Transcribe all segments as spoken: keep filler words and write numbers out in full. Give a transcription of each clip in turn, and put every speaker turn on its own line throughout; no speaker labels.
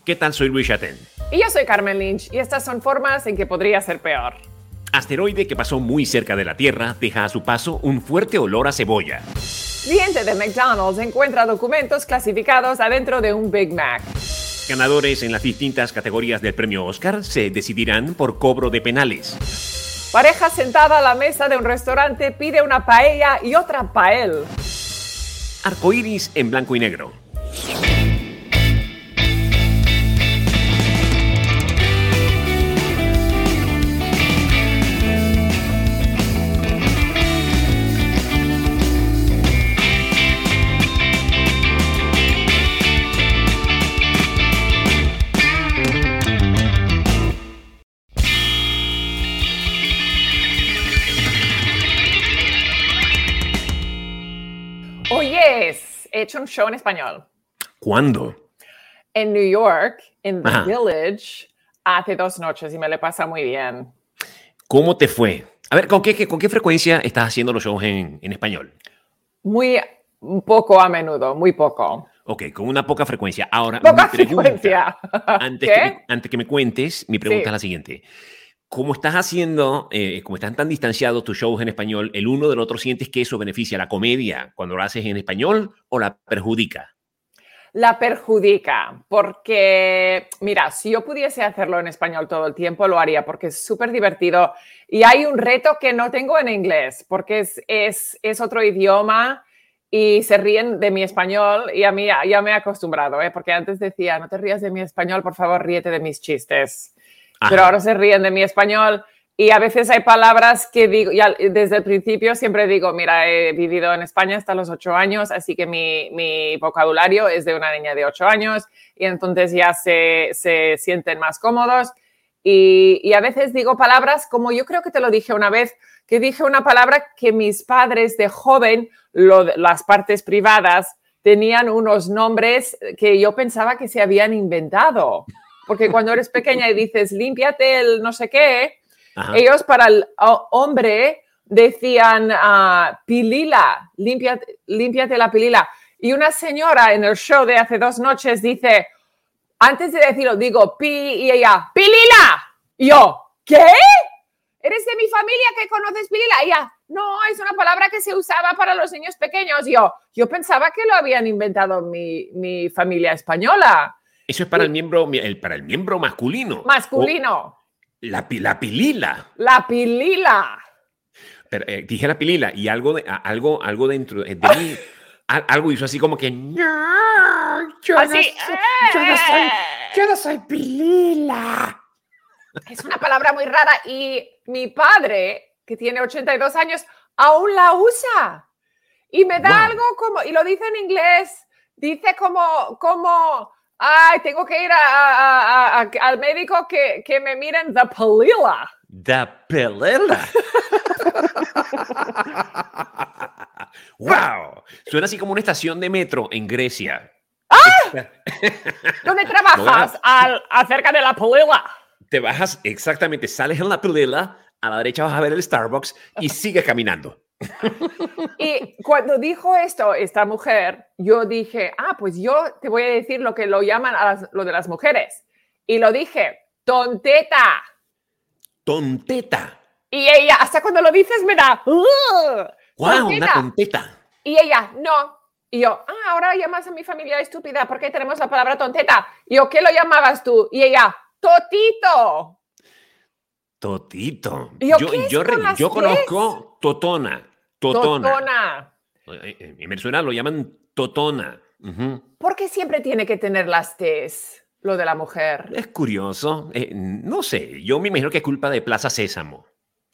¿Qué tal? Soy Luis Chaten.
Y yo soy Carmen Lynch, y estas son formas en que podría ser peor.
Asteroide que pasó muy cerca de la Tierra deja a su paso un fuerte olor a cebolla.
Cliente de McDonald's encuentra documentos clasificados adentro de un Big Mac.
Ganadores en las distintas categorías del premio Oscar se decidirán por cobro de penales.
Pareja sentada a la mesa de un restaurante pide una paella y otra pael.
Arcoíris en blanco y negro.
Oyes, he hecho un show en español.
¿Cuándo?
En New York, en The
Ajá.
Village, hace dos noches y me le pasa muy bien.
¿Cómo te fue? A ver, ¿con qué, con qué frecuencia estás haciendo los shows en, en español?
Muy un poco a menudo, muy poco.
Ok, con una poca frecuencia. Ahora,
Poca
mi pregunta,
frecuencia.
Antes,
¿Qué?
Que me, antes que me cuentes, mi pregunta
Sí.
es la siguiente. Como estás haciendo, eh, como están tan distanciados tus shows en español, el uno del otro, ¿sientes que eso beneficia a la comedia cuando lo haces en español o la perjudica?
La perjudica, porque, mira, si yo pudiese hacerlo en español todo el tiempo, lo haría, porque es súper divertido. Y hay un reto que no tengo en inglés, porque es, es, es otro idioma y se ríen de mi español y a mí ya, ya me he acostumbrado, ¿eh? Porque antes decía, no te rías de mi español, por favor, ríete de mis chistes.
Ajá.
Pero ahora se ríen de mi español y a veces hay palabras que digo, ya desde el principio siempre digo, mira, he vivido en España hasta los ocho años, así que mi, mi vocabulario es de una niña de ocho años y entonces ya se, se sienten más cómodos. Y, y a veces digo palabras como yo creo que te lo dije una vez, que dije una palabra que mis padres de joven, lo, las partes privadas, tenían unos nombres que yo pensaba que se habían inventado. Porque cuando eres pequeña y dices, límpiate el no sé qué,
Ajá.
ellos para el oh, hombre decían uh, pilila, límpiate, límpiate la pilila. Y una señora en el show de hace dos noches dice, antes de decirlo, digo pi y ella, pilila. Y yo, ¿qué? ¿Eres de mi familia que conoces pilila? Y ella, no, es una palabra que se usaba para los niños pequeños. Y yo, yo pensaba que lo habían inventado mi, mi familia española.
Eso es para el miembro, el, para el miembro masculino.
Masculino.
O la, pi- la pilila.
La pilila.
Pero, eh, dije la pilila y algo, de, a- algo, algo dentro de mí, a- algo hizo así como que no, yo no
Así.
soy, yo no soy, yo no soy pilila.
Es una palabra muy rara y mi padre, que tiene ochenta y dos años, aún la usa. Y me da
Wow.
algo como, y lo dice en inglés, dice como, como, ay, tengo que ir a, a- a- a- al médico que, que me miren the pilila.
The pilila. Wow. Suena así como una estación de metro en Grecia.
¿Dónde trabajas? Al, acerca de la pilila.
Te bajas, exactamente, sales en la pilila, a la derecha vas a ver el Starbucks y sigues caminando.
Y cuando dijo esto esta mujer, yo dije, ah, pues yo te voy a decir lo que lo llaman a las- lo de las mujeres. Y lo dije, tonteta.
Tonteta.
Y ella, hasta cuando lo dices, me da, "Ugh,
Wow, una
tonteta".
tonteta.
Y ella, no. Y yo, ah, ahora llamas a mi familia estúpida porque tenemos la palabra tonteta. Y yo, ¿qué lo llamabas tú? Y ella, totito.
Totito.
¿Y yo
Yo,
qué es
yo,
con
re-
las
yo
Ts?
conozco totona. Totona.
Totona.
Eh, eh, En Venezuela lo llaman totona. Ujú.
¿Por qué siempre tiene que tener las T's, lo de la mujer?
Es curioso. Eh, no sé, yo me imagino que es culpa de Plaza Sésamo.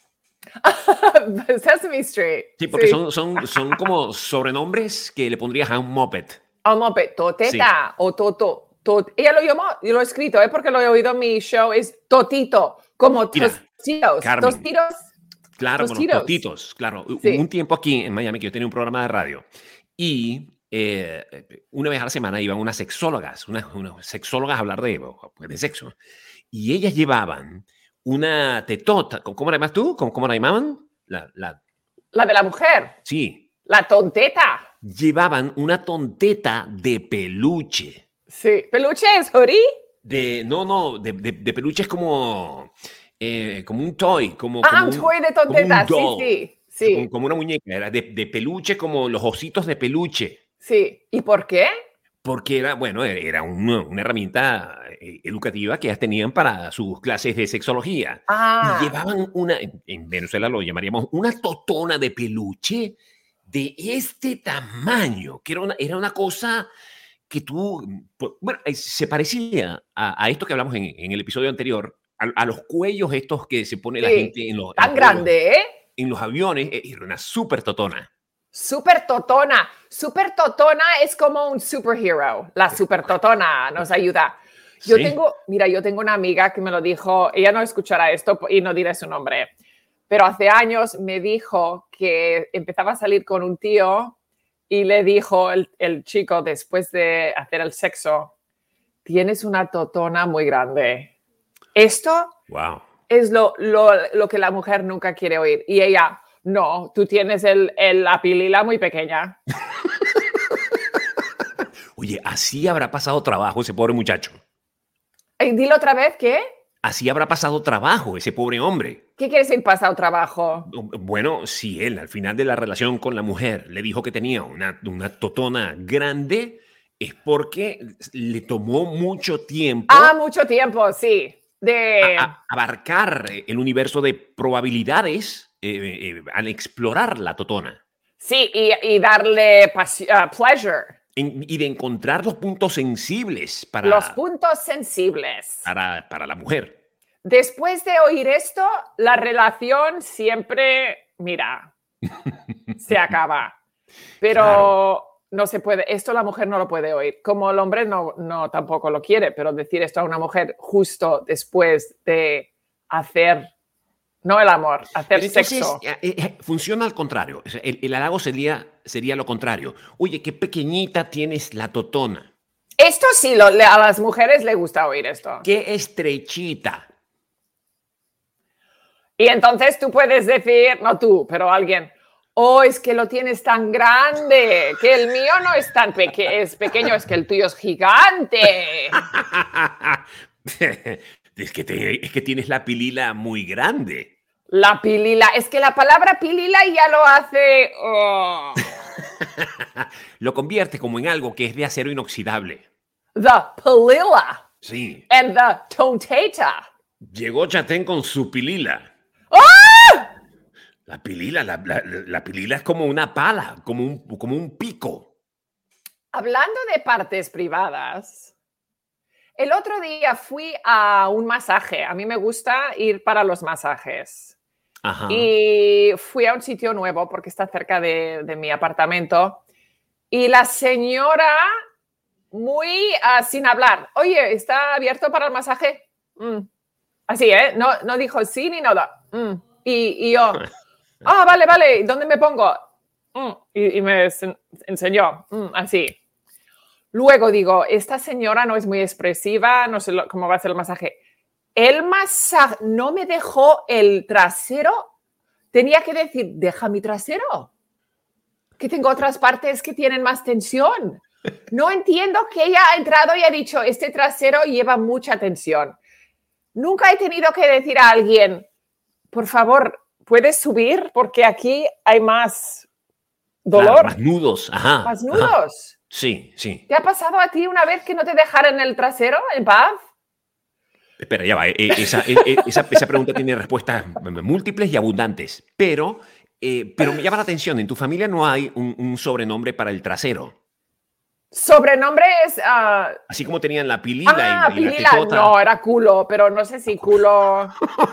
Sesame Street.
Sí, porque Son, son, son como sobrenombres que le pondrías a un moped.
Al moped, toteta o toto. Tot. Ella lo llamó, yo lo he escrito, ¿eh? Porque lo he oído en mi show, es totito, como
Mira,
tostitos.
Carmen.
Tostitos.
Claro, con los
Tostitos.
tostitos, claro.
Sí.
Un tiempo aquí en Miami que yo tenía un programa de radio y eh, una vez a la semana iban unas sexólogas, unas, unas sexólogas a hablar de, de sexo. Y ellas llevaban una tetota. ¿Cómo la llamas tú? ¿Cómo, cómo la llamaban? La, la,
La de la mujer.
sí.
La tonteta.
Llevaban una tonteta de peluche.
Sí. ¿Peluche es hoodie?
De, no, no, de, de, de peluche es como, eh, como un toy, como,
Ah,
como
un toy de tontetas, sí,
doll,
sí,
como,
sí,
como una muñeca, era de, de peluche como los ositos de peluche.
sí. ¿Y por qué?
Porque era, bueno, era una, una herramienta eh, educativa que ellas tenían para sus clases de sexología. Y
Ah,
llevaban una, en en Venezuela lo llamaríamos una totona de peluche de este tamaño, que era una, era una cosa que tú, pu- bueno, eh, se parecía a, a esto que hablamos en, en el episodio anterior, a, a los cuellos estos que se pone la
sí.
gente en los, en los
Tan
vuelos,
grande, ¿eh?
en los aviones, eh, era una súper totona.
Super totona. Super totona es como un superhero. La super totona nos ayuda. Yo
Sí.
tengo, mira, yo tengo una amiga que me lo dijo, ella no escuchará esto y no diré su nombre, pero hace años me dijo que empezaba a salir con un tío y le dijo el, el chico después de hacer el sexo, tienes una totona muy grande. Esto
Wow.
es lo, lo, lo que la mujer nunca quiere oír. Y ella, no, tú tienes el, el, la pilila muy pequeña.
Oye, así habrá pasado trabajo ese pobre muchacho.
Y dilo otra vez, ¿qué?
Así habrá pasado trabajo ese pobre hombre.
¿Qué quiere decir pasado trabajo?
Bueno, si él al final de la relación con la mujer le dijo que tenía una, una totona grande, es porque le tomó mucho
Ah,
tiempo
mucho tiempo, sí.
a-
De,
a- abarcar eh, el universo de probabilidades eh, eh, al explorar la totona
sí, y, y darle pasi- uh, pleasure.
en- y de encontrar los puntos sensibles
Los
para,
puntos sensibles.
para, para la mujer.
Después de oír esto, la relación siempre, mira, se acaba. Pero
Claro.
no se puede, esto la mujer no lo puede oír. Como el hombre no, no tampoco lo quiere, pero decir esto a una mujer justo después de hacer, no el amor, hacer
Pero entonces
sexo.
eh, eh, funciona al contrario. O sea, el, el halago sería, sería lo contrario. Oye, qué pequeñita tienes la totona.
Esto sí, lo, le- a las mujeres les gusta oír esto.
Qué estrechita.
Y entonces tú puedes decir, no tú, pero alguien, oh, es que lo tienes tan grande, que el mío no es tan pequeño, es pequeño, es que el tuyo es gigante.
es, que te- es que tienes la pilila muy grande.
La pilila, es que la palabra pilila ya lo hace... oh.
Lo convierte como en algo que es de acero inoxidable.
The pilila
Sí.
and the tontata.
Llegó Chatén con su pilila.
¡Ah!
La pilila, la, la- la pilila es como una pala, como un, como un pico.
Hablando de partes privadas, el otro día fui a un masaje. A mí me gusta ir para los masajes.
Ajá.
Y fui a un sitio nuevo porque está cerca de, de mi apartamento. Y la señora, muy uh, sin hablar, oye, ¿está abierto para el masaje? Mm. Así, ¿eh? No, no dijo sí ni nada. Mm. Y, y yo, ah, vale, vale, ¿dónde me pongo? Mm. Y, y, me enseñó, mm, así. Luego digo, esta señora no es muy expresiva, no sé lo, cómo va a hacer el masaje. El masaje no me dejó el trasero. Tenía que decir, deja mi trasero. Que tengo otras partes que tienen más tensión. No entiendo que ella ha entrado y ha dicho, este trasero lleva mucha tensión. Nunca he tenido que decir a alguien, por favor, ¿puedes subir? Porque aquí hay más dolor.
Claro, más nudos. Ajá.
Más
ajá.
nudos.
Sí, sí.
¿Te ha pasado a ti una vez que no te dejaran el trasero en paz?
Espera, ya va. eh, eh, Esa, eh, eh, esa, esa pregunta tiene respuestas múltiples y abundantes. Pero, eh, pero me llama la atención, en tu familia no hay un, un sobrenombre para el trasero.
Sobrenombre es... Uh,
Así como tenían la pilila
ah,
y, y la
pilila.
tetota.
No, era culo, pero no sé si culo...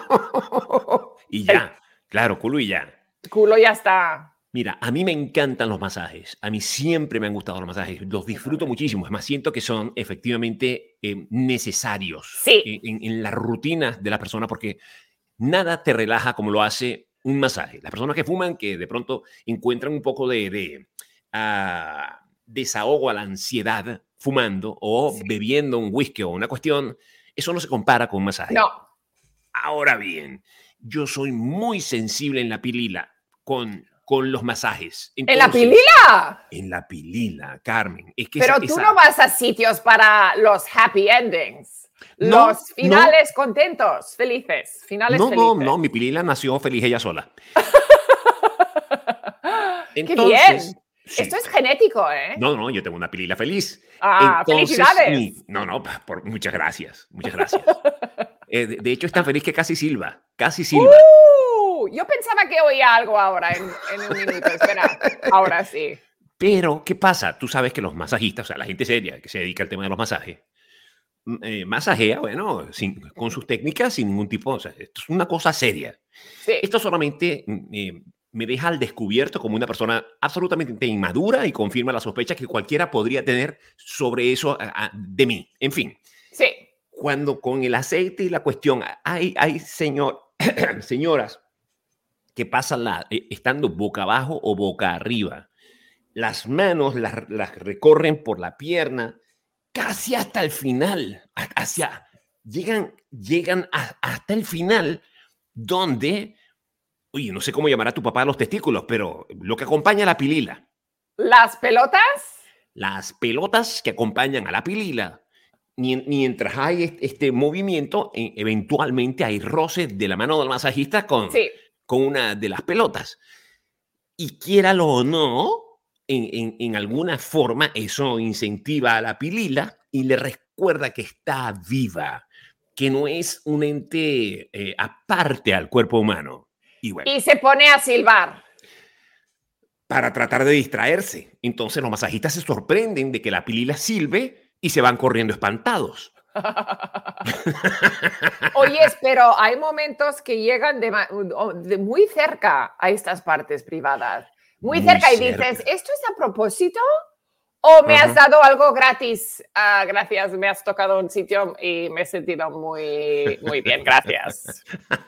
Y ya, claro, culo y ya.
Culo ya está.
Mira, a mí me encantan los masajes. A mí siempre me han gustado los masajes. Los disfruto muchísimo. Es más, siento que son efectivamente eh, necesarios
Sí.
en, en la rutina de la persona porque nada te relaja como lo hace un masaje. Las personas que fuman, que de pronto encuentran un poco de, de uh, desahogo a la ansiedad fumando o
Sí.
bebiendo un whisky o una cuestión, eso no se compara con un masaje.
No.
Ahora bien, yo soy muy sensible en la pilila con, con los masajes.
¿En la
Entonces,
pilila?
En la pilila, Carmen. Es que
Pero
esa,
tú
esa-
no vas a sitios para los happy endings.
No,
Los finales no. contentos, felices, finales
no,
felices.
No, no, no, mi pilila nació feliz ella sola.
Entonces, ¡qué bien! Sí. Esto es genético, ¿eh?
No, no, yo tengo una pilila feliz.
¡Ah, Entonces, felicidades!
Mi, no, no, por, muchas gracias, muchas gracias. eh, de, de hecho, es tan feliz que casi silba, casi silba.
Uh, yo pensaba que oía algo ahora en, en un minuto, espera, ahora sí.
Pero, ¿qué pasa? Tú sabes que los masajistas, o sea, la gente seria que se dedica al tema de los masajes, eh, masajea, bueno, sin, con sus técnicas, sin ningún tipo, o sea, esto es una cosa seria.
Sí.
Esto solamente eh, me deja al descubierto como una persona absolutamente inmadura y confirma la sospecha que cualquiera podría tener sobre eso a, a, de mí. En fin.
Sí.
Cuando con el aceite y la cuestión, hay, hay señor, señoras que pasan la, eh, estando boca abajo o boca arriba. Las manos las, las recorren por la pierna casi hasta el final, hacia, llegan, llegan a, hasta el final donde, oye, no sé cómo llamar a tu papá a los testículos, pero lo que acompaña a la pilila.
¿Las pelotas?
Las pelotas que acompañan a la pilila. Mientras hay este movimiento, eventualmente hay roces de la mano del masajista con,
sí.
con una de las pelotas. Y quiéralo o no, en, en, en alguna forma eso incentiva a la pilila y le recuerda que está viva, que no es un ente eh, aparte al cuerpo humano. Y, bueno,
y se pone a silbar.
Para tratar de distraerse. Entonces los masajistas se sorprenden de que la pilila silbe y se van corriendo espantados.
Oye, pero hay momentos que llegan de, de muy cerca a estas partes privadas. Muy, muy cerca y cerca. Dices, ¿esto es a propósito? ¿O me uh-huh. has dado algo gratis? Uh, gracias, me has tocado un sitio y me he sentido muy, muy bien, gracias.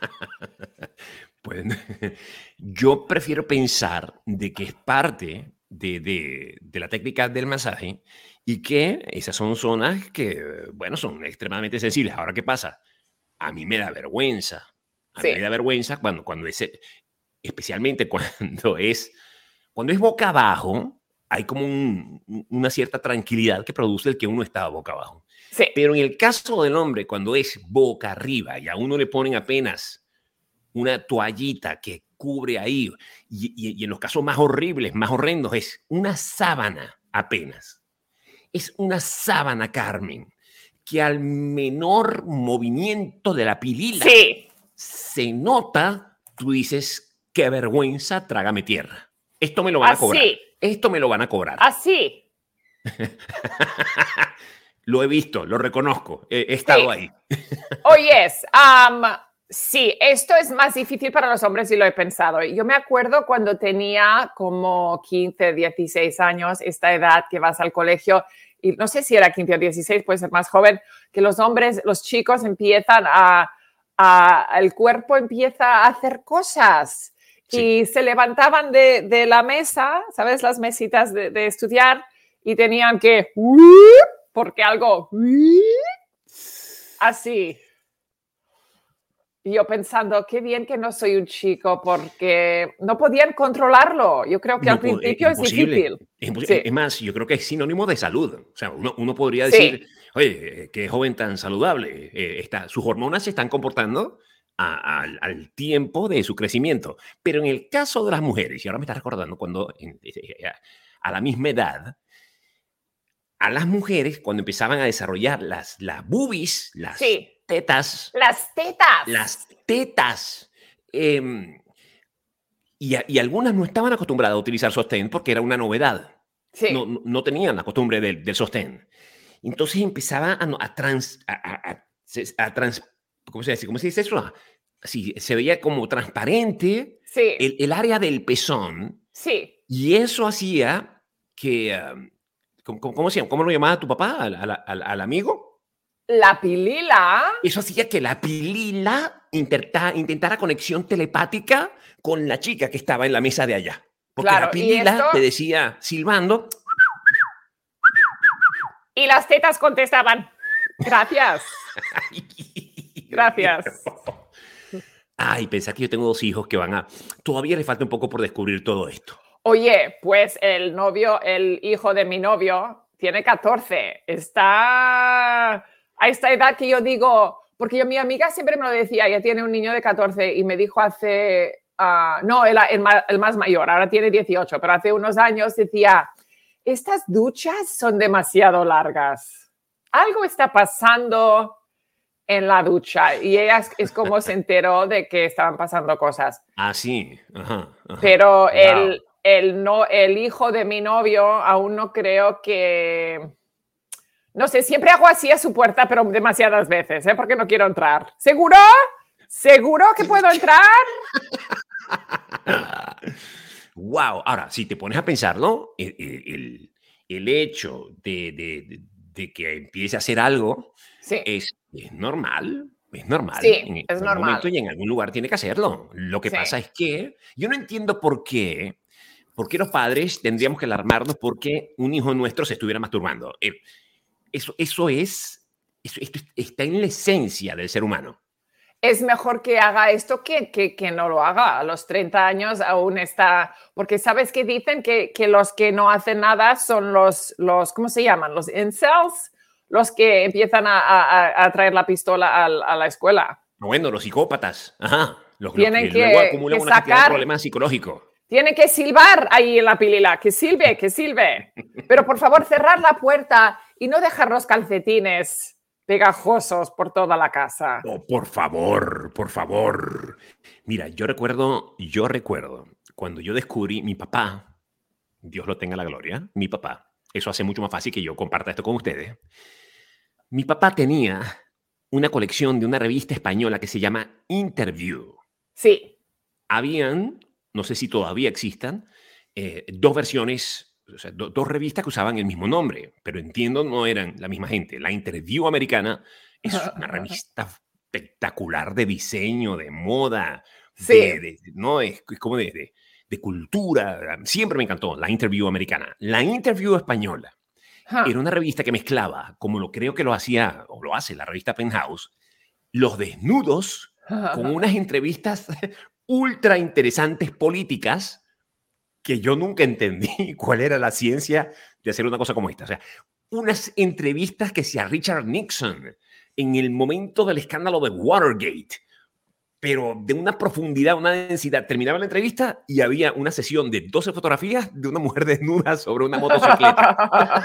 Pues yo prefiero pensar de que es parte de, de, de la técnica del masaje y que esas son zonas que, bueno, son extremadamente sensibles. Ahora, ¿qué pasa? A mí me da vergüenza. A sí. mí me da vergüenza cuando, cuando es, especialmente cuando es, cuando es boca abajo, hay como un, una cierta tranquilidad que produce el que uno está boca abajo.
Sí.
Pero en el caso del hombre, cuando es boca arriba y a uno le ponen apenas una toallita que cubre ahí, y, y, y en los casos más horribles, más horrendos, es una sábana apenas. Es una sábana, Carmen, que al menor movimiento de la pilila
sí.
se nota, tú dices, qué vergüenza, trágame tierra. Esto me lo van
Así.
a cobrar. Esto me lo van a cobrar.
Así.
Lo he visto, lo reconozco, he, he estado sí. ahí.
Oyes, um, sí, esto es más difícil para los hombres y lo he pensado. Yo me acuerdo cuando tenía como quince, dieciséis años, esta edad que vas al colegio, y no sé si era quince o dieciséis, puede ser más joven, que los hombres, los chicos empiezan a, a el cuerpo empieza a hacer cosas. Sí. Y se levantaban de, de la mesa, ¿sabes? Las mesitas de, de estudiar y tenían que, porque algo, así. Y yo pensando, qué bien que no soy un chico, porque no podían controlarlo. Yo creo que no, al principio es, es difícil.
Es, imposible. Sí. Es más, yo creo que es sinónimo de salud. O sea, uno, uno podría decir, sí. oye, qué joven tan saludable. Eh, está, sus hormonas se están comportando a, a, al tiempo de su crecimiento. Pero en el caso de las mujeres, y ahora me está recordando cuando en, a la misma edad, a las mujeres, cuando empezaban a desarrollar las, las boobies, las
sí.
tetas.
Las tetas.
Las tetas. Eh, y, y algunas no estaban acostumbradas a utilizar sostén porque era una novedad.
Sí.
No, no, no tenían la costumbre del, del sostén. Entonces empezaba a, a trans... A, a, a, a trans ¿cómo se dice? ¿Cómo se dice eso? Sí, se veía como transparente
sí.
el, el área del pezón.
Sí.
Y eso hacía que... Um, ¿cómo, cómo, se llama? ¿Cómo lo llamaba tu papá al, al, al, al amigo?
La pilila.
Eso hacía que la pilila intenta, intentara conexión telepática con la chica que estaba en la mesa de allá. Porque
claro,
la pilila
esto...
te decía, silbando.
Y las tetas contestaban, gracias. Gracias.
Ay, pensá que yo tengo dos hijos que van a... Todavía le falta un poco por descubrir todo esto.
Oye, pues el novio, el hijo de mi novio, tiene catorce. Está... a esta edad que yo digo, porque yo, mi amiga siempre me lo decía, ella tiene un niño de catorce y me dijo hace, uh, no, el, el, más, el más mayor, ahora tiene dieciocho, pero hace unos años decía, estas duchas son demasiado largas. Algo está pasando en la ducha y ella es, es como se enteró de que estaban pasando cosas.
Ah, sí. Ajá, ajá.
Pero
Wow.
el, el, no, el hijo de mi novio aún no creo que... No sé, siempre hago así a su puerta, pero demasiadas veces, ¿eh? Porque no quiero entrar. ¿Seguro? ¿Seguro que puedo entrar?
Wow. Ahora, si te pones a pensarlo, el, el, el hecho de, de, de que empiece a hacer algo
sí.
es, es normal. Es normal.
Sí,
en
es
algún
normal.
momento y en algún lugar tiene que hacerlo. Lo que
Sí.
pasa es que yo no entiendo por qué, por qué los padres tendríamos que alarmarnos porque un hijo nuestro se estuviera masturbando. Eh, Eso, eso es, eso, esto está en la esencia del ser humano.
Es mejor que haga esto que, que, que no lo haga. A los treinta años aún está... Porque ¿sabes qué dicen? Que, que los que no hacen nada son los, los, ¿cómo se llaman? Los incels, los que empiezan a, a, a traer la pistola a, a la escuela.
Bueno, los psicópatas. Ajá. Los,
Tienen
los que,
que,
luego acumulan
que
una cantidad
sacar...
de problemas psicológicos.
Tiene que silbar ahí en la pilila, que silbe, que silbe. Pero por favor, cerrar la puerta y no dejar los calcetines pegajosos por toda la casa.
Oh, por favor, por favor. Mira, yo recuerdo, yo recuerdo cuando yo descubrí mi papá, Dios lo tenga la gloria, mi papá, eso hace mucho más fácil que yo comparta esto con ustedes. Mi papá tenía una colección de una revista española que se llama Interview.
Sí.
Habían, no sé si todavía existan, eh, dos versiones, o sea, do, dos revistas que usaban el mismo nombre, pero entiendo no eran la misma gente. La Interview americana es una revista espectacular de diseño, de moda,
sí.
de, de, no es, es como de, de, de cultura. Siempre me encantó la Interview americana. La Interview española huh. era una revista que mezclaba, como lo creo que lo hacía o lo hace la revista Penthouse, los desnudos con unas entrevistas ultra interesantes políticas que yo nunca entendí cuál era la ciencia de hacer una cosa como esta. O sea, unas entrevistas que hacía Richard Nixon en el momento del escándalo de Watergate, pero de una profundidad, una densidad. Terminaba la entrevista y había una sesión de doce fotografías de una mujer desnuda sobre una motocicleta.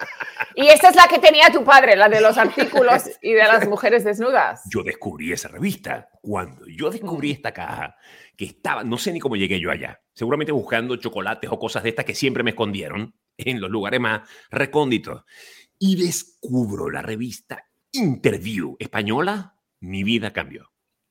Y esa es la que tenía tu padre, la de los artículos y de las mujeres desnudas.
Yo descubrí esa revista. Cuando yo descubrí esta caja, que estaba, no sé ni cómo llegué yo allá, seguramente buscando chocolates o cosas de estas que siempre me escondieron en los lugares más recónditos. Y descubro la revista Interview española, mi vida cambió.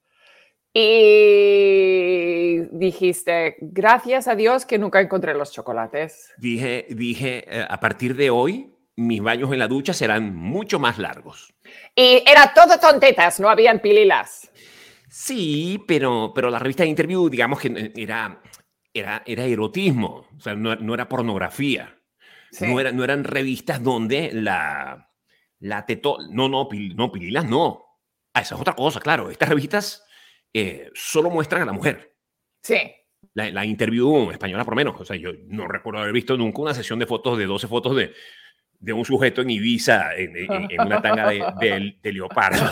Y dijiste, gracias a Dios que nunca encontré los chocolates.
Dije, dije eh, a partir de hoy, mis baños en la ducha serán mucho más largos.
Y era todo tontetas, no habían pililas.
Sí, pero, pero la revista de Interview, digamos que era, era, era erotismo, o sea, no, no era pornografía. Sí. No, era, no eran revistas donde la, la teto... No, no, pil, no, pililas no. Ah, esa es otra cosa, claro. Estas revistas eh, solo muestran a la mujer.
Sí.
La, la Interview española, por lo menos. O sea, yo no recuerdo haber visto nunca una sesión de fotos de doce fotos de... de un sujeto en Ibiza en, en, en una tanga de, de, de leopardo.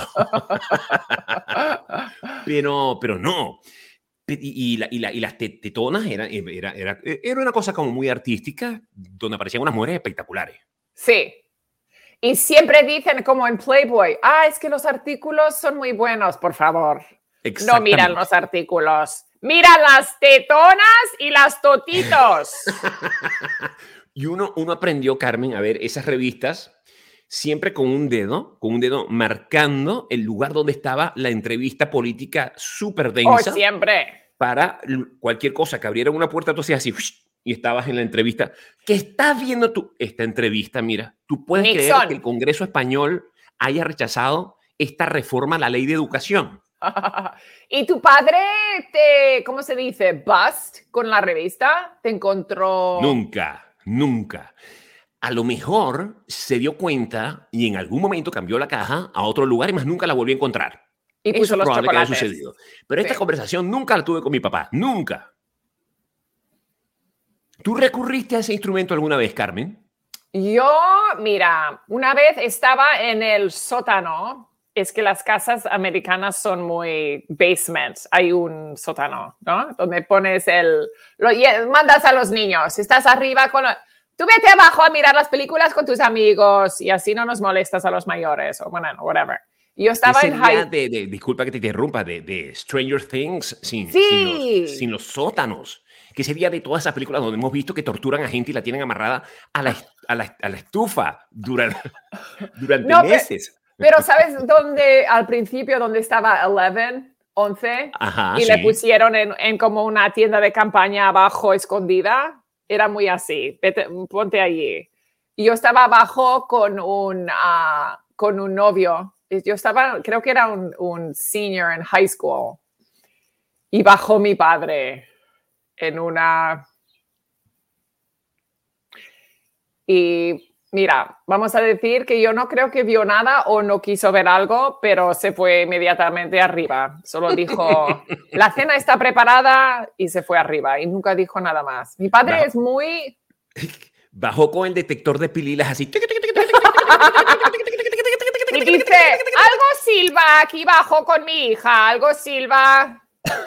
pero, pero no. Y, y, la, y, la, y las tetonas eran, era, era, era una cosa como muy artística, donde aparecían unas mujeres espectaculares.
Sí. Y siempre dicen, como en Playboy, ah, es que los artículos son muy buenos, por favor. No miran los artículos. Miran las tetonas y las totitos.
Y uno, uno aprendió, Carmen, a ver esas revistas siempre con un dedo, con un dedo marcando el lugar donde estaba la entrevista política súper densa.
Oh, siempre.
Para cualquier cosa que abriera una puerta, tú hacías así y estabas en la entrevista. ¿Qué estás viendo tú? Esta entrevista, mira, tú puedes
Nixon.
creer que el Congreso español haya rechazado esta reforma a la ley de educación.
¿Y tu padre te, cómo se dice, bust con la revista? ¿Te encontró?
Nunca. Nunca. A lo mejor se dio cuenta y en algún momento cambió la caja a otro lugar y más nunca la volvió a encontrar.
Y puso
Eso
los
probable que haya
chocolates.
sucedido. Pero esta
sí.
conversación nunca la tuve con mi papá. Nunca. ¿Tú recurriste a ese instrumento alguna vez, Carmen?
Yo, mira, una vez estaba en el sótano. Es que las casas americanas son muy basements. Hay un sótano, ¿no? Donde pones el... Lo, y mandas a los niños. Estás arriba con... Lo, tú vete abajo a mirar las películas con tus amigos y así no nos molestas a los mayores o bueno, whatever. Yo estaba en high...
De, de, disculpa que te interrumpa, de, de Stranger Things sin,
sí.
sin, los, sin los sótanos. Que sería de todas esas películas donde hemos visto que torturan a gente y la tienen amarrada a la, a la, a la estufa durante, durante no, meses.
Pero, pero ¿sabes dónde al principio donde estaba once, once
Ajá,
y
sí.
le pusieron en, en como una tienda de campaña abajo escondida? Era muy así. Vete, ponte allí. Y yo estaba abajo con un, uh, con un novio. Yo estaba, creo que era un, un senior en high school. Y bajó mi padre en una... Y mira, vamos a decir que yo no creo que vio nada o no quiso ver algo, pero se fue inmediatamente arriba. Solo dijo, la cena está preparada y se fue arriba. Y nunca dijo nada más. Mi padre Bajo. es muy...
Bajó con el detector de pililas así.
Y dice, algo silba aquí bajo con mi hija, algo silba.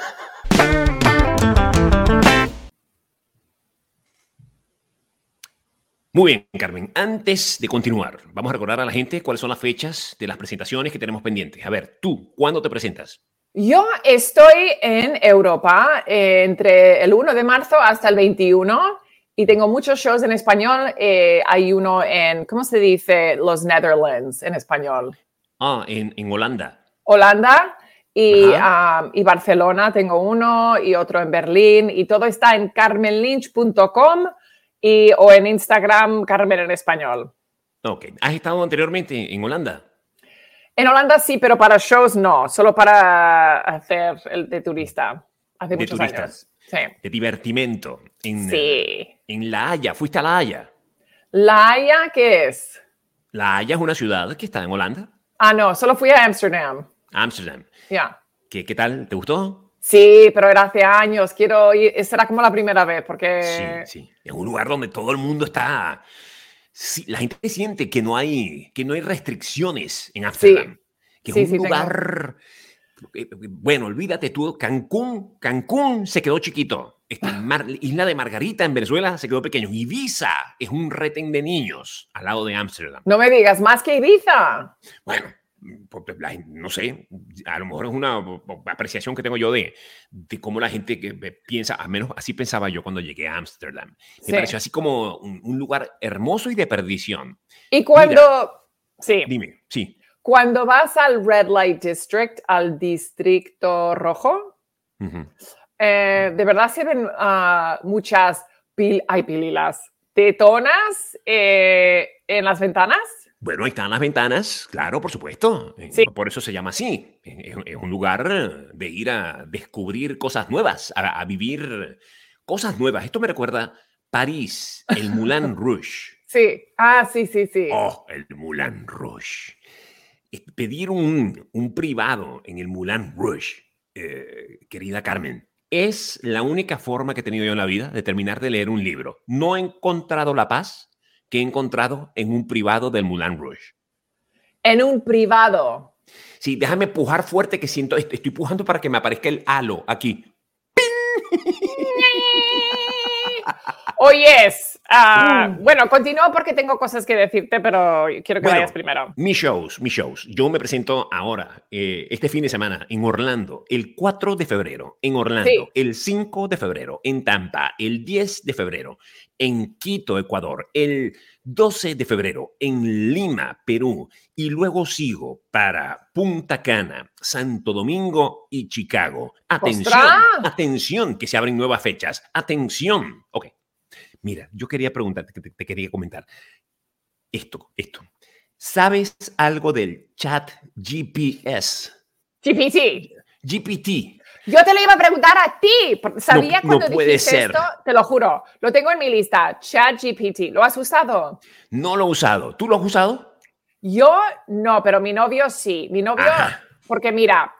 Muy bien, Carmen. Antes de continuar, vamos a recordar a la gente cuáles son las fechas de las presentaciones que tenemos pendientes. A ver, tú, ¿cuándo te presentas?
Yo estoy en Europa eh, entre el uno de marzo hasta el veintiuno y tengo muchos shows en español. Eh, hay uno en, ¿cómo se dice? Los Netherlands en español.
Ah, en, en Holanda.
Holanda y, um, y Barcelona tengo uno y otro en Berlín y todo está en carmen lynch punto com. Y, o en Instagram, Carmen en español.
Ok. ¿Has estado anteriormente en Holanda?
En Holanda sí, pero para shows no. Solo para hacer el de turista. Hace
de
muchos
turista.
años. Sí.
De divertimento. En,
sí.
En La Haya. ¿Fuiste a La Haya?
¿La Haya qué es?
La Haya es una ciudad que está en Holanda.
Ah, no. Solo fui a Ámsterdam.
Ámsterdam.
Ya. Yeah.
¿Qué, ¿Qué tal? ¿Te gustó?
Sí, pero era hace años. Quiero ir. Será como la primera vez, porque...
Sí, sí. Es un lugar donde todo el mundo está... Sí, la gente siente que no hay, que no hay restricciones en Ámsterdam. Sí. Que es sí, un sí, lugar... Tengo... Bueno, olvídate tú. Cancún, Cancún se quedó chiquito. Esta Mar... Isla de Margarita en Venezuela se quedó pequeño. Ibiza es un retén de niños al lado de Ámsterdam.
No me digas, más que Ibiza.
Bueno... no sé, a lo mejor es una apreciación que tengo yo de, de cómo la gente que piensa, al menos así pensaba yo cuando llegué a Ámsterdam. Me sí. pareció así como un, un lugar hermoso y de perdición.
Y cuando... Mira, sí.
Dime, sí.
Cuando vas al Red Light District, al Distrito Rojo, uh-huh. eh, de verdad se ven uh, muchas pil hay pililas, tetonas eh, en las ventanas.
Bueno, ahí están las ventanas, claro, por supuesto. Sí. Por eso se llama así. Es, es un lugar de ir a descubrir cosas nuevas, a, a vivir cosas nuevas. Esto me recuerda París, el Moulin Rouge.
Sí, ah, sí, sí, sí.
Oh, el Moulin Rouge. Pedir un, un privado en el Moulin Rouge, eh, querida Carmen, es la única forma que he tenido yo en la vida de terminar de leer un libro. No he encontrado la paz que he encontrado en un privado del Moulin Rouge.
En un privado.
Sí, déjame pujar fuerte que siento, estoy pujando para que me aparezca el halo aquí.
Oyes, uh, mm. bueno, continúo porque tengo cosas que decirte, pero quiero que
bueno,
vayas primero.
Mis shows, mis shows. Yo me presento ahora, eh, este fin de semana, en Orlando, el cuatro de febrero, en Orlando, sí. el cinco de febrero, en Tampa, el diez de febrero, en Quito, Ecuador, el doce de febrero, en Lima, Perú, y luego sigo para Punta Cana, Santo Domingo y Chicago. Atención,
¡Ostras!
atención, que se abren nuevas fechas. Atención. Ok. Mira, yo quería preguntarte, te, te quería comentar esto, esto. ¿Sabes algo del chat G P S?
G P T.
G P T.
Yo te lo iba a preguntar a ti. Sabía
no,
cuando
no puede
dijiste
ser.
esto, te lo juro. Lo tengo en mi lista, chat G P T. ¿Lo has usado?
No lo he usado. ¿Tú lo has usado?
Yo no, pero mi novio sí. Mi novio, Ajá. porque mira,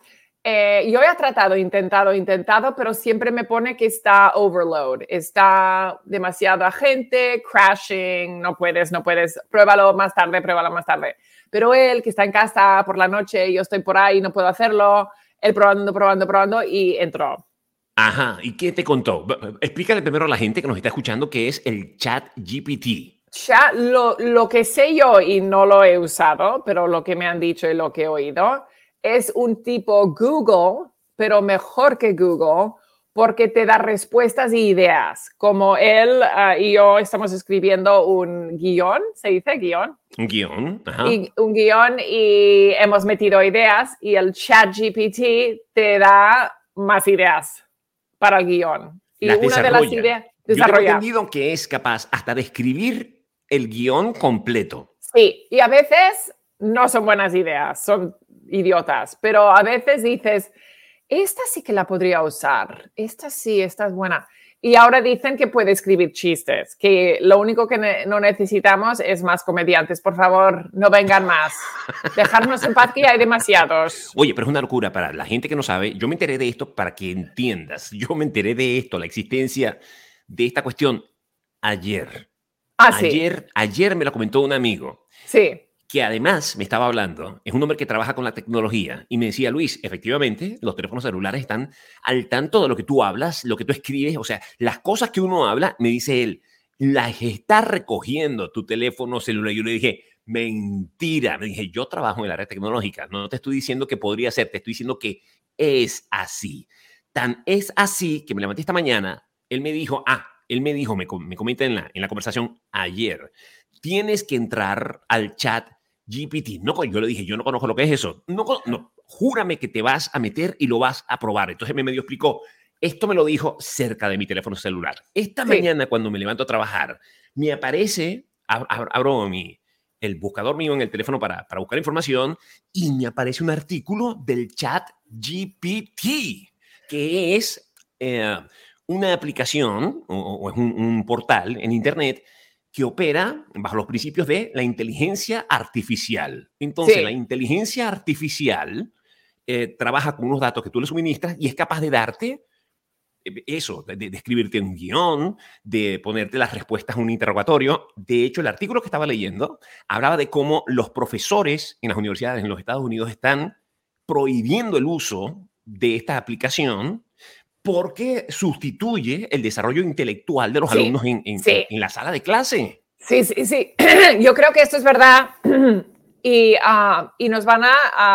Eh, yo he tratado, intentado, intentado, pero siempre me pone que está overload, está demasiada gente, crashing, no puedes, no puedes, pruébalo más tarde, pruébalo más tarde. Pero él, que está en casa por la noche, yo estoy por ahí, no puedo hacerlo, él probando, probando, probando y entró.
Ajá, ¿y qué te contó? Explícale primero a la gente que nos está escuchando qué es el Chat G P T.
Ya lo, lo que sé yo, y no lo he usado, pero lo que me han dicho y lo que he oído, es un tipo Google, pero mejor que Google, porque te da respuestas e ideas. Como él uh, y yo estamos escribiendo un guión, ¿se dice guión?
Un guión, ajá.
Y, un guión y hemos metido ideas y el Chat G P T te da más ideas para el guión. Y
Las
una
desarrolla.
de las ideas...
Yo tengo entendido que es capaz hasta de escribir el guión completo.
Sí, y a veces no son buenas ideas, son idiotas, pero a veces dices, esta sí que la podría usar, esta sí, esta es buena. Y ahora dicen que puede escribir chistes, que lo único que ne- no necesitamos es más comediantes. Por favor, no vengan más. Dejarnos en paz, que ya hay demasiados.
Oye, pero es una locura para la gente que no sabe. Yo me enteré de esto para que entiendas. Yo me enteré de esto, la existencia de esta cuestión ayer.
Ah, sí.
Ayer, ayer me lo comentó un amigo.
Sí.
Que además me estaba hablando, es un hombre que trabaja con la tecnología y me decía, Luis, efectivamente, los teléfonos celulares están al tanto de lo que tú hablas, lo que tú escribes, o sea, las cosas que uno habla, me dice él, las está recogiendo tu teléfono celular. Yo le dije, mentira, me dije, yo trabajo en el área tecnológica, no te estoy diciendo que podría ser, te estoy diciendo que es así. Tan es así que me levanté esta mañana, él me dijo, ah, él me dijo, me, me comenta en la, en la conversación ayer, tienes que entrar al chat G P T. No, yo le dije, yo no conozco lo que es eso. No, no, júrame que te vas a meter y lo vas a probar. Entonces me medio explicó, esto me lo dijo cerca de mi teléfono celular. Esta sí. mañana cuando me levanto a trabajar, me aparece, ab abro mi, el buscador mío en el teléfono para, para buscar información y me aparece un artículo del chat G P T, que es eh, una aplicación o, o es un, un portal en internet que opera bajo los principios de la inteligencia artificial. Entonces, sí. la inteligencia artificial eh, trabaja con unos datos que tú le suministras y es capaz de darte eso, de, de escribirte un guión, de ponerte las respuestas a un interrogatorio. De hecho, el artículo que estaba leyendo hablaba de cómo los profesores en las universidades en los Estados Unidos están prohibiendo el uso de esta aplicación porque sustituye el desarrollo intelectual de los sí, alumnos en, en, sí. en la sala de clase.
Sí, sí, sí. Yo creo que esto es verdad. Y, uh, y nos van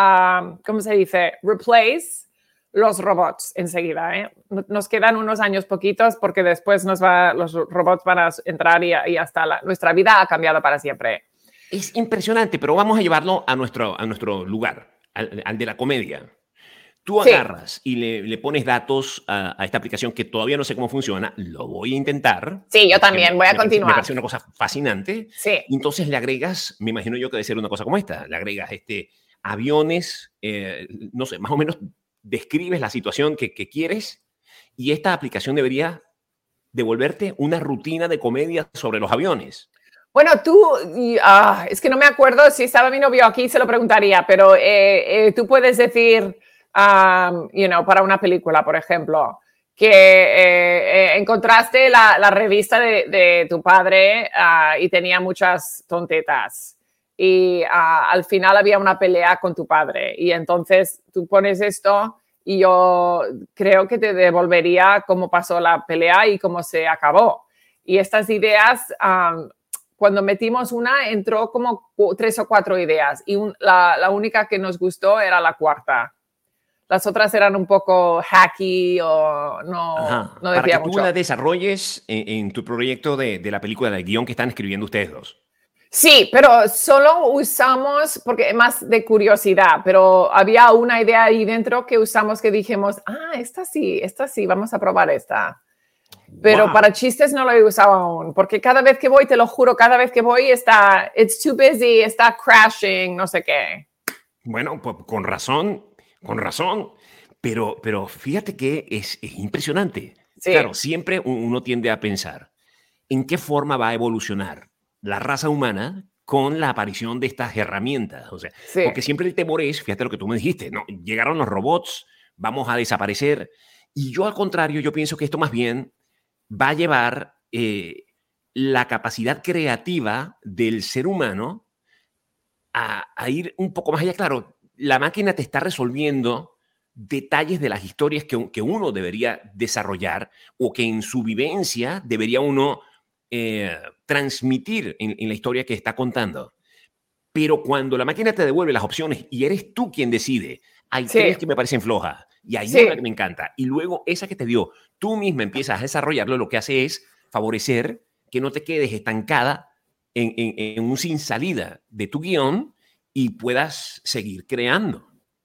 a, uh, ¿cómo se dice? Replace los robots enseguida. ¿eh? Nos quedan unos años poquitos porque después nos va, los robots van a entrar y, y hasta la, nuestra vida ha cambiado para siempre.
Es impresionante, pero vamos a llevarlo a nuestro, a nuestro lugar, al, al de la comedia. Tú agarras sí. y le, le pones datos a, a esta aplicación que todavía no sé cómo funciona. Lo voy a intentar.
Sí, yo también. Voy a
me
continuar.
Parece, me parece una cosa fascinante.
Sí.
Y entonces le agregas, me imagino yo que debe ser una cosa como esta. Le agregas este, aviones, eh, no sé, más o menos describes la situación que, que quieres y esta aplicación debería devolverte una rutina de comedia sobre los aviones.
Bueno, tú, uh, es que no me acuerdo si estaba mi novio aquí, se lo preguntaría, pero eh, eh, tú puedes decir... Um, you know, para una película, por ejemplo, que eh, eh, encontraste la, la revista de, de tu padre uh, y tenía muchas tontetas y uh, al final había una pelea con tu padre y entonces tú pones esto y yo creo que te devolvería cómo pasó la pelea y cómo se acabó. Y estas ideas, um, cuando metimos una, entró como tres o cuatro ideas y un, la, la única que nos gustó era la cuarta. Las otras eran un poco hacky o no,
Ajá,
no decía
para que
mucho.
tú la desarrolles en, en tu proyecto de, de la película, del guión que están escribiendo ustedes dos.
Sí, pero solo usamos, porque más de curiosidad, pero había una idea ahí dentro que usamos que dijimos, ah, esta sí, esta sí, vamos a probar esta. Pero wow. para chistes no lo he usado aún, porque cada vez que voy, te lo juro, cada vez que voy está, it's too busy, está crashing, no sé qué.
Bueno, pues con razón. Con razón, pero, pero fíjate que es, es impresionante. Sí. Claro, siempre uno tiende a pensar en qué forma va a evolucionar la raza humana con la aparición de estas herramientas. O sea, sí. porque siempre el temor es, fíjate lo que tú me dijiste, ¿no? Llegaron los robots vamos a desaparecer. Y yo al contrario, yo pienso que esto más bien va a llevar eh, la capacidad creativa del ser humano a, a ir un poco más allá. Claro, la máquina te está resolviendo detalles de las historias que, que uno debería desarrollar o que en su vivencia debería uno eh, transmitir en, en la historia que está contando. Pero cuando la máquina te devuelve las opciones y eres tú quien decide, hay
Sí.
tres que me parecen flojas y hay
Sí.
una que me encanta, y luego esa que te dio, tú misma empiezas a desarrollarlo, lo que hace es favorecer que no te quedes estancada en, en, en un sin salida de tu guión y puedas seguir creando.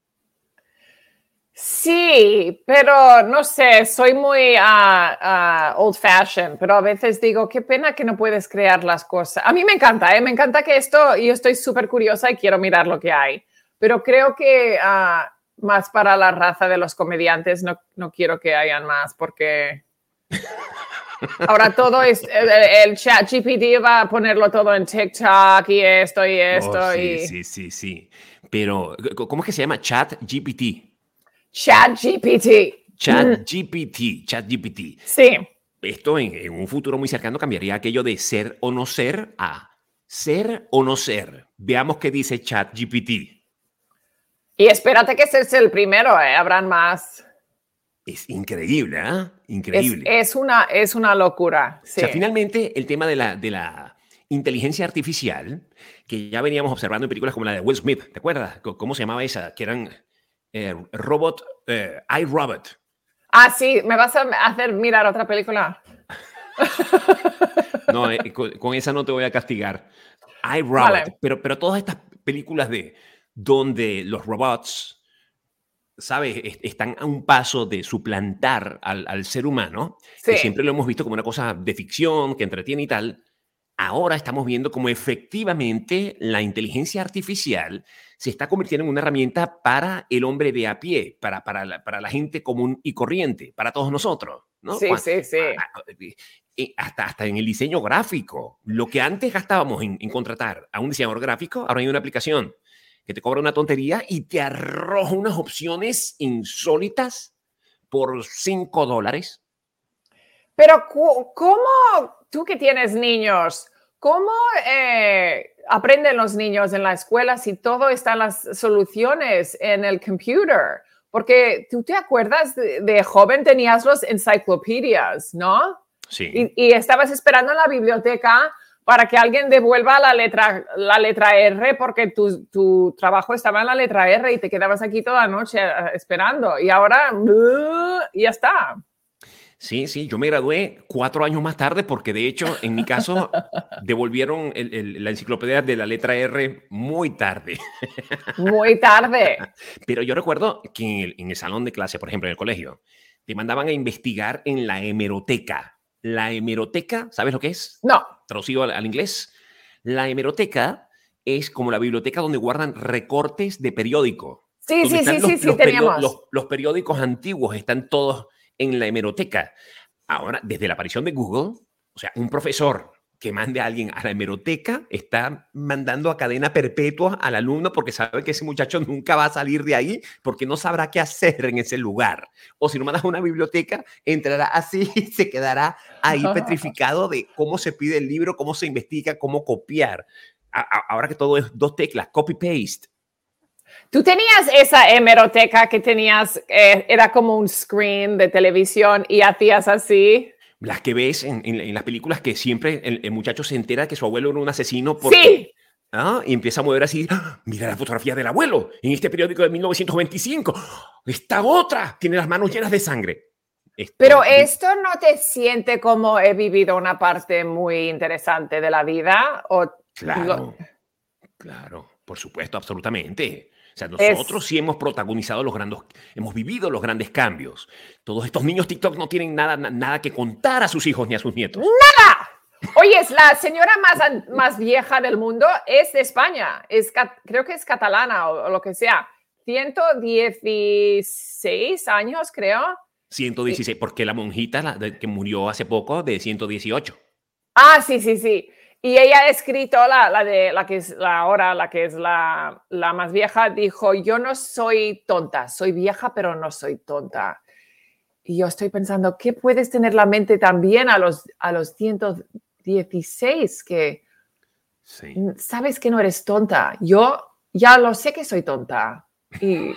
Sí, pero no sé, soy muy uh, uh, old fashioned, pero a veces digo, qué pena que no puedes crear las cosas. A mí me encanta, ¿eh? Me encanta que esto, yo estoy súper curiosa y quiero mirar lo que hay, pero creo que uh, más para la raza de los comediantes no, no quiero que hayan más porque ahora todo es, el, el chat G P T va a ponerlo todo en TikTok y esto y esto.
Oh, sí,
y...
sí, sí, sí. Pero, ¿cómo es que se llama? Chat G P T.
Chat G P T.
Chat G P T, Chat G P T.
Sí.
Esto en, en un futuro muy cercano cambiaría aquello de ser o no ser a ser o no ser. Veamos qué dice Chat G P T.
Y espérate que ese es el primero, ¿eh? Habrán más.
Es increíble, ¿eh? Increíble.
Es, es, una, es una locura. Sí.
O sea, finalmente, el tema de la, de la inteligencia artificial, que ya veníamos observando en películas como la de Will Smith, ¿te acuerdas? ¿Cómo se llamaba esa? Que eran eh, robot, eh, iRobot.
Ah, sí, ¿me vas a hacer mirar otra película?
No, eh, con, con esa no te voy a castigar. iRobot.
Vale.
Pero, pero todas estas películas de donde los robots, ¿sabes? Están a un paso de suplantar al, al ser humano,
Sí.
que siempre lo hemos visto como una cosa de ficción, que entretiene y tal. Ahora estamos viendo cómo efectivamente la inteligencia artificial se está convirtiendo en una herramienta para el hombre de a pie, para, para, la, para la gente común y corriente, para todos nosotros, ¿no?
Sí, sí, sí.
Hasta, hasta en el diseño gráfico. Lo que antes gastábamos en, en contratar a un diseñador gráfico, ahora hay una aplicación que te cobra una tontería y te arroja unas opciones insólitas por cinco dólares.
Pero, ¿cómo, tú que tienes niños, cómo eh, aprenden los niños en la escuela si todo está en las soluciones en el computer? Porque tú te acuerdas de, de joven tenías los enciclopedias, ¿no?
Sí.
Y, y estabas esperando en la biblioteca para que alguien devuelva la letra, la letra R porque tu, tu trabajo estaba en la letra R y te quedabas aquí toda la noche esperando. Y ahora, uh, ya está.
Sí, sí, yo me gradué cuatro años más tarde porque de hecho, en mi caso, devolvieron el, el, la enciclopedia de la letra R muy tarde.
Muy tarde.
Pero yo recuerdo que en el, en el salón de clase, por ejemplo, en el colegio, te mandaban a investigar en la hemeroteca. La hemeroteca, ¿sabes lo que es?
No.
Traducido al, al inglés. La hemeroteca es como la biblioteca donde guardan recortes de periódico.
Sí, sí, sí,
los,
sí, sí,
los
teníamos.
Los, los periódicos antiguos están todos en la hemeroteca. Ahora, desde la aparición de Google, o sea, un profesor que mande a alguien a la hemeroteca está mandando a cadena perpetua al alumno porque sabe que ese muchacho nunca va a salir de ahí porque no sabrá qué hacer en ese lugar. O si lo mandas a una biblioteca, entrará así y se quedará ahí petrificado de cómo se pide el libro, cómo se investiga, cómo copiar. A, a, ahora que todo es dos teclas, copy-paste.
Tú tenías esa hemeroteca que tenías, eh, era como un screen de televisión y hacías así.
Las que ves en, en, en las películas que siempre el, el muchacho se entera que su abuelo era un asesino porque,
sí.
¿ah? Y empieza a mover así, ¡ah! Mira la fotografía del abuelo en este periódico de mil novecientos veinticinco. Esta otra tiene las manos llenas de sangre. Esto,
Pero esto no te siente como he vivido una parte muy interesante de la vida. ¿O
claro,
lo...
claro, por supuesto, absolutamente. O sea, nosotros es... sí hemos protagonizado los grandes, hemos vivido los grandes cambios. Todos estos niños TikTok no tienen nada, nada que contar a sus hijos ni a sus nietos.
¡Nada! Oye, es la señora más, más vieja del mundo es de España. Es, creo que es catalana o, o lo que sea. ciento dieciséis años, creo.
ciento dieciséis, porque la monjita la, de, que murió hace poco de ciento dieciocho.
Ah, sí, sí, sí. Y ella ha escrito, la, la de la que es la ahora, la que es la, la más vieja, dijo, yo no soy tonta, soy vieja, pero no soy tonta. Y yo estoy pensando, ¿qué puedes tener la mente también a los, a los ciento dieciséis que
Sí.
sabes que no eres tonta? Yo ya lo sé que soy tonta. Y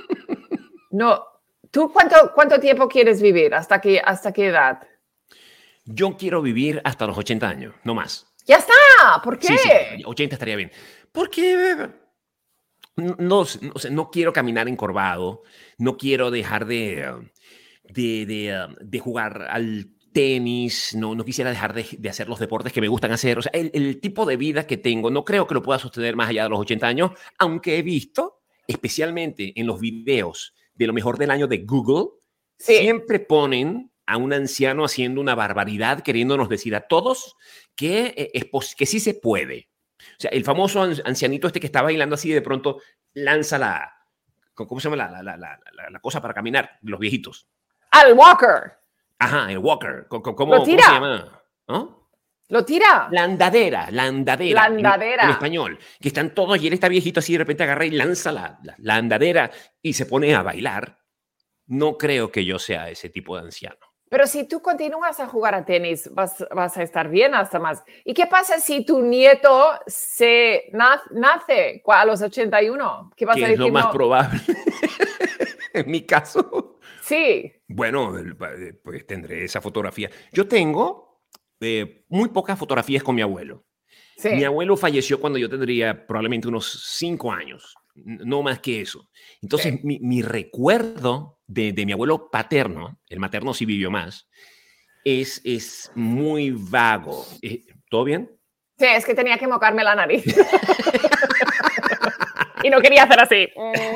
no, ¿tú cuánto, cuánto tiempo quieres vivir? ¿Hasta qué, hasta qué edad?
Yo quiero vivir hasta los ochenta años, no más.
¡Ya está! ¿Por qué?
Sí, sí, ochenta estaría bien. Porque no, no, no, sé, no quiero caminar encorvado, no quiero dejar de, de, de, de jugar al tenis, no, no quisiera dejar de, de hacer los deportes que me gustan hacer. O sea, el, el tipo de vida que tengo no creo que lo pueda sostener más allá de los ochenta años, aunque he visto, especialmente en los videos de lo mejor del año de Google,
Sí.
siempre ponen a un anciano haciendo una barbaridad, queriéndonos decir a todos que, eh, es que sí se puede. O sea, el famoso ancianito este que está bailando así y de pronto lanza la, ¿cómo se llama? La, la, la, la, la cosa para caminar, los viejitos.
Al walker.
Ajá, el walker. ¿Cómo,
Lo tira.
¿cómo se llama? ¿No?
Lo tira.
La andadera, la andadera.
La andadera.
En, en español. Que están todos y él está viejito así de repente agarra y lanza la, la, la andadera y se pone a bailar. No creo que yo sea ese tipo de anciano.
Pero si tú continúas a jugar a tenis, vas, vas a estar bien hasta más. ¿Y qué pasa si tu nieto se nace a los ochenta y uno? ¿Qué vas
que
a decir?
Es lo más
no?
probable. En mi caso.
Sí.
Bueno, pues tendré esa fotografía. Yo tengo eh, muy pocas fotografías con mi abuelo.
Sí.
Mi abuelo falleció cuando yo tendría probablemente unos cinco años, no más que eso. Entonces,
Sí.
mi, mi recuerdo de, de mi abuelo paterno, el materno sí vivió más, es, es muy vago. ¿Todo bien?
Sí, es que tenía que mocarme la nariz. Y no quería hacer así.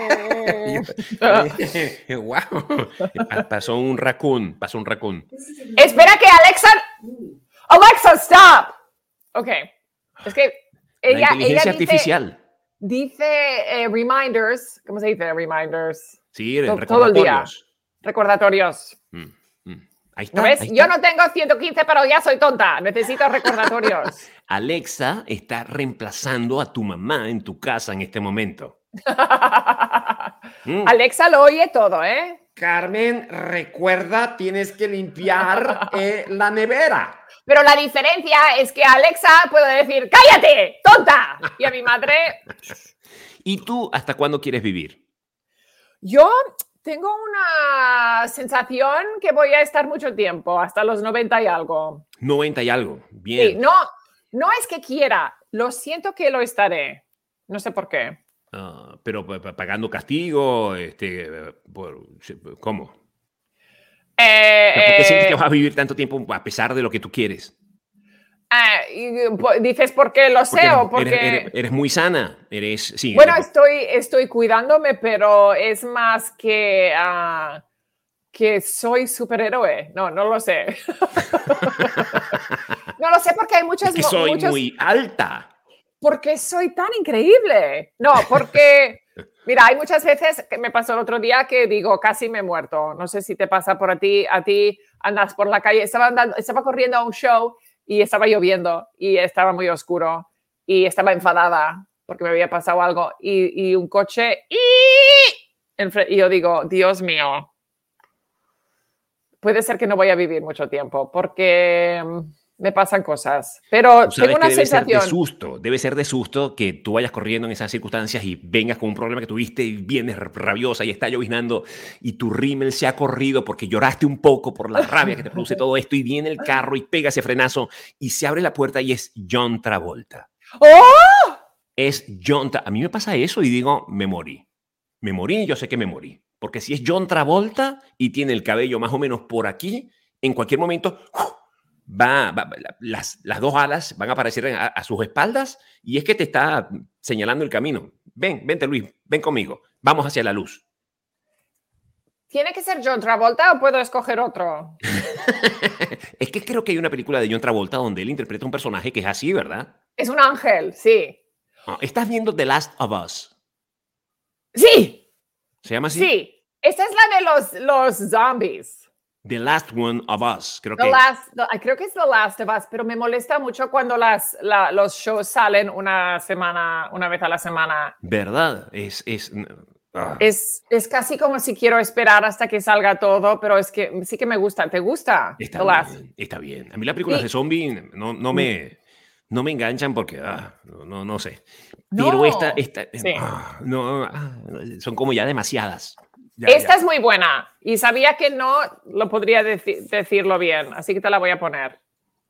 Wow. Pasó un raccoon, pasó un raccoon.
Espera que Alexa... Alexa, stop. Ok. Es que ella,
La inteligencia
ella
artificial.
Dice, dice eh, reminders. ¿Cómo se dice? Reminders.
Sí,
todo,
recordatorios.
Todo el día. Recordatorios.
Mm, mm. Ahí está,
¿No ves?
ahí está.
Yo no tengo ciento quince, pero ya soy tonta. Necesito recordatorios.
Alexa está reemplazando a tu mamá en tu casa en este momento.
mm. Alexa lo oye todo, ¿eh?
Carmen, recuerda, tienes que limpiar eh, la nevera.
Pero la diferencia es que a Alexa puedo decir, ¡cállate, tonta! Y a mi madre...
¿Y tú hasta cuándo quieres vivir?
Yo tengo una sensación que voy a estar mucho tiempo, hasta los noventa y algo.
noventa y algo, bien.
Sí, no, no es que quiera, lo siento que lo estaré. No sé por qué.
Uh, pero pagando castigo, este, por, ¿cómo?
Eh,
¿Por qué
eh,
sientes que vas a vivir tanto tiempo a pesar de lo que tú quieres?
Eh, ¿Dices porque lo sé
porque eres,
o porque...?
Eres, eres, eres muy sana, eres... Sí,
bueno,
eres...
Estoy, estoy cuidándome, pero es más que... Uh, que soy superhéroe. No, no lo sé. No lo sé porque hay muchas...
Es que soy
muchas...
muy alta.
Porque soy tan increíble. No, porque... Mira, hay muchas veces que me pasó el otro día que digo, casi me he muerto. No sé si te pasa por a ti. A ti andas por la calle. Estaba, andando, estaba corriendo a un show y estaba lloviendo y estaba muy oscuro y estaba enfadada porque me había pasado algo y, y un coche y... y yo digo, Dios mío, puede ser que no voy a vivir mucho tiempo porque me pasan cosas, pero tengo una
que debe
sensación.
Ser de susto, debe ser de susto que tú vayas corriendo en esas circunstancias y vengas con un problema que tuviste y vienes rabiosa y está lloviznando y tu rímel se ha corrido porque lloraste un poco por la rabia que te produce todo esto y viene el carro y pega ese frenazo y se abre la puerta y es John Travolta.
¡Oh!
Es John Tra- A mí me pasa eso y digo, me morí. Me morí, yo sé que me morí. Porque si es John Travolta y tiene el cabello más o menos por aquí, en cualquier momento... ¡uh! Va, va, las, las dos alas van a aparecer a, a sus espaldas y es que te está señalando el camino. Ven, vente Luis, ven conmigo. Vamos hacia la luz.
¿Tiene que ser John Travolta o puedo escoger otro?
Es que creo que hay una película de John Travolta donde él interpreta un personaje que es así, ¿verdad?
Es un ángel, sí.
Oh, ¿estás viendo The Last of Us?
Sí.
¿Se llama así?
Sí. Esta es la de los, los zombies.
The Last One of Us, creo
The
que.
last, the- creo que es The Last of Us, pero me molesta mucho cuando las, la- los shows salen una semana, una vez a la semana.
¿Verdad? Es, es, ah.
Es, es casi como si quiero esperar hasta que salga todo, pero es que sí que me gusta. ¿Te gusta?
Está
The Last?
bien, está bien. A mí las películas
Y-
de zombies no, no, me, no me enganchan porque, ah, no, no, no sé.
No.
Pero esta, esta
Sí.
ah, no, ah, son como ya demasiadas. Ya,
Esta
ya.
es muy buena y sabía que no lo podría deci- decirlo bien, así que te la voy a poner.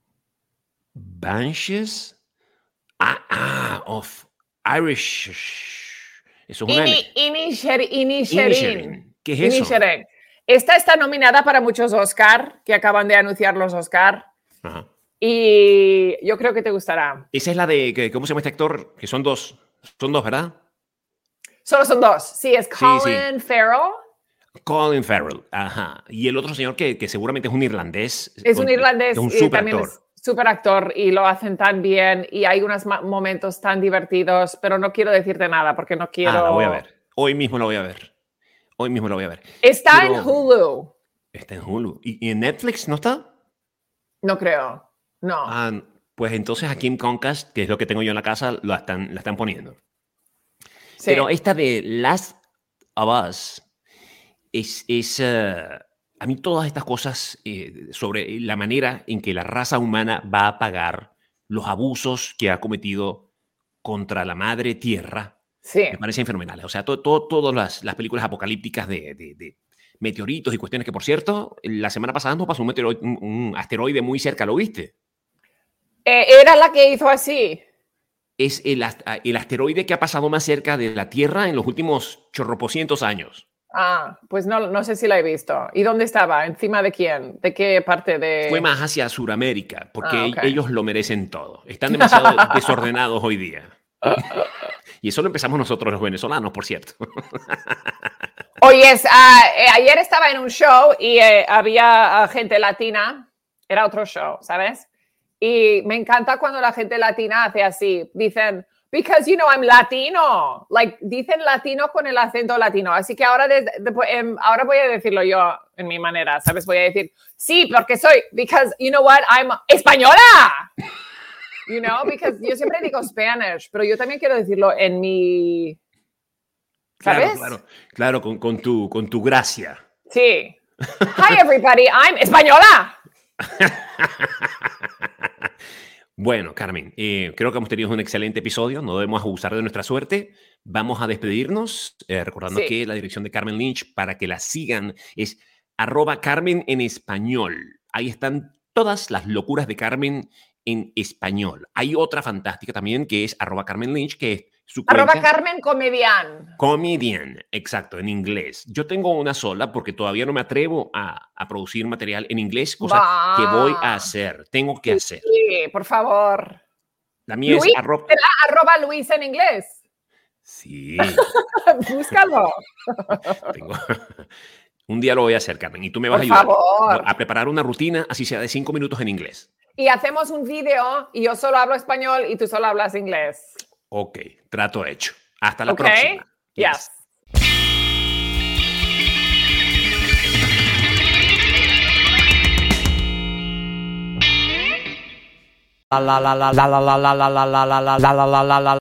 Banshees. Ah, ah, of Irish. Eso es una.
Ini, Inisher- Inisherin.
Inisherin. ¿Qué es eso?
Inisherin. Esta está nominada para muchos Oscar, que acaban de anunciar los Oscar,
Ajá.
y yo creo que te gustará.
Esa es la de, que- ¿cómo se llama este actor? Que son dos. Son dos, ¿verdad?
Solo son dos. Sí, es
Sí,
Colin Farrell.
Colin Farrell. Ajá. Y el otro señor que, que seguramente es un irlandés.
Es
con-
un irlandés
Es un
y
super
también
actor.
es súper actor y lo hacen tan bien y hay unos ma- momentos tan divertidos, pero no quiero decirte nada porque no quiero...
Ah, la voy a ver. Hoy mismo la voy a ver. Hoy mismo la voy a ver.
Está
Pero-
en Hulu.
Está en Hulu. ¿Y, y en Netflix no está?
No creo. No.
Ah, pues entonces aquí en Comcast, que es lo que tengo yo en la casa, la están, la están poniendo.
Sí.
Pero esta de Last of Us es... es eh, a mí todas estas cosas eh, sobre la manera en que la raza humana va a pagar los abusos que ha cometido contra la madre tierra
Sí.
me parecen fenomenales. O sea, to- to- todas las, las películas apocalípticas de, de- de meteoritos y cuestiones que, por cierto, la semana pasada nos pasó un, meteoroide, un, un asteroide muy cerca, ¿lo viste?
Eh, era la que hizo así.
Es el, ast- el asteroide que ha pasado más cerca de la Tierra en los últimos chorropocientos años.
Ah, pues no, no sé si la he visto. ¿Y dónde estaba? ¿Encima de quién? ¿De qué parte de...?
Fue más hacia Sudamérica, porque
Ah, ok.
ellos lo merecen todo. Están demasiado desordenados hoy día. Y eso lo empezamos nosotros los venezolanos, por cierto.
Oye, es, ah, eh, ayer estaba en un show y eh, había ah, gente latina. Era otro show, ¿sabes? Y me encanta cuando la gente latina hace así. Dicen, because, you know, I'm Latino. Like, dicen latino con el acento latino. Así que ahora, de, de, em, ahora voy a decirlo yo en mi manera, ¿sabes? Voy a decir, sí, porque soy, because, you know what, I'm española. You know, because yo siempre digo Spanish, pero yo también quiero decirlo en mi... ¿Sabes?
Claro, claro, claro, con, con, tu, con tu gracia.
Sí. Hi, everybody, I'm española.
Bueno, Carmen, eh, creo que hemos tenido un excelente episodio. No debemos abusar de nuestra suerte. Vamos a despedirnos, eh, recordando
Sí.
que la dirección de Carmen Lynch, para que la sigan, es arroba Carmen en español. Ahí están todas las locuras de Carmen en español. Hay otra fantástica también que es arroba Carmen Lynch, que es su cuenta.
Arroba Carmen Comedian.
Comedian, exacto, en inglés. Yo tengo una sola porque todavía no me atrevo a, a producir material en inglés, cosa
Va.
que voy a hacer, tengo que hacer.
Sí, por favor.
La mía
Luis,
es arroba...
¿será arroba Luis en inglés?
Sí,
Búscalo.
tengo... Un día lo voy a hacer, Carmen, y tú me vas
Por
a ayudar
favor.
a preparar una rutina, así sea de cinco minutos en inglés.
Y hacemos un vídeo y yo solo hablo español y tú solo hablas inglés.
Ok, trato hecho. Hasta la
¿Ok?
próxima.
Yes.
la la la la la la la la la la la la la la la la